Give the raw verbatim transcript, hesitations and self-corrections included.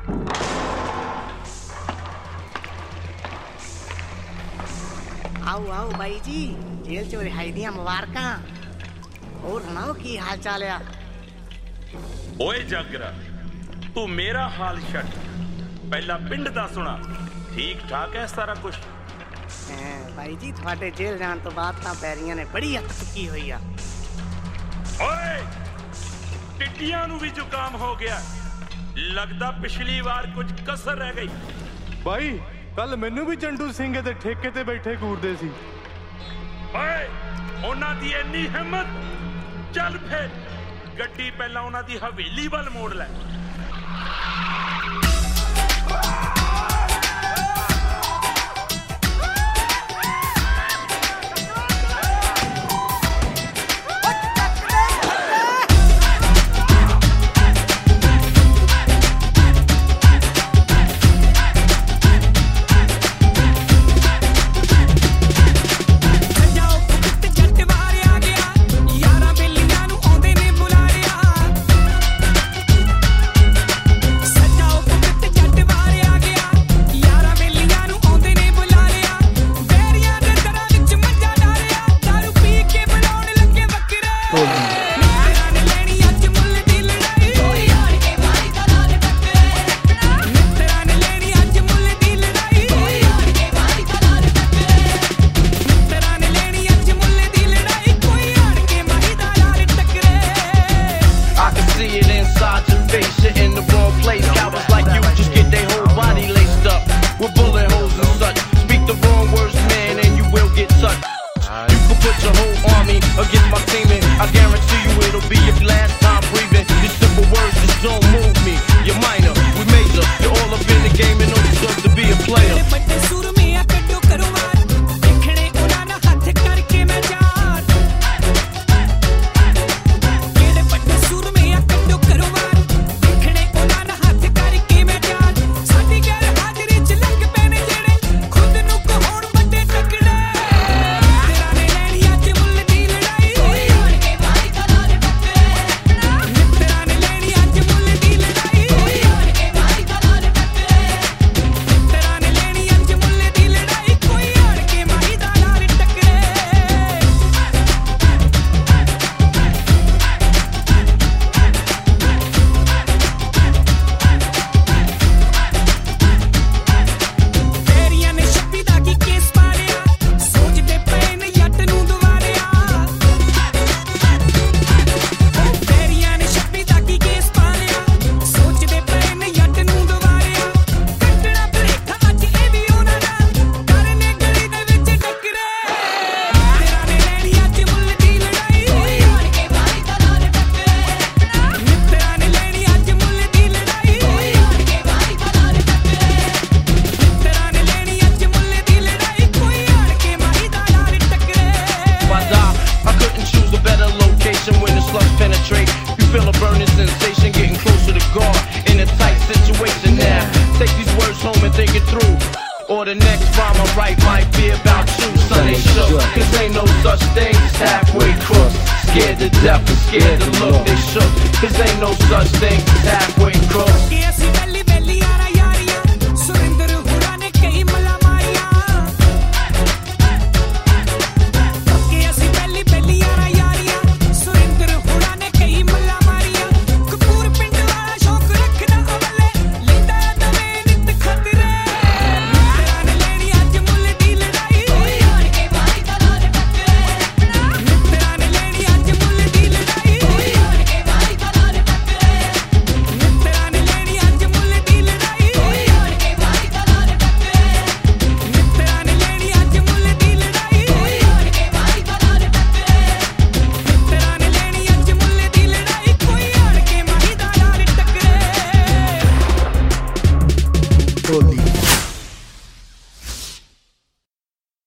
आओ आओ by ji, jail चो रिहाई दियां मुबारकां। और सुनाओ की हाल चाल आ? ओए जागरा, तू मेरा हाल छड़, पहला पिंड दा सुना। ठीक ठाक है सारा कुछ? भाई जी थोड़े जेल जाने तो बाद तां पैरियां ने बड़ी हद चुकी हुई आ। ओए टिड्डियां नू भी जुकाम हो गया, लगदा पिछली बार कुछ कसर रह गई। भाई कल मैनू भी चंडू सिंह दे ठेके ते बैठे घूरदे सी। ओए उन्हां दी इन्नी हिम्मत, चल फिर गड्डी पहला उन्हां दी हवेली वल मोड़ लै। Scared to look, they shook, cause ain't no such thing as halfway crooks.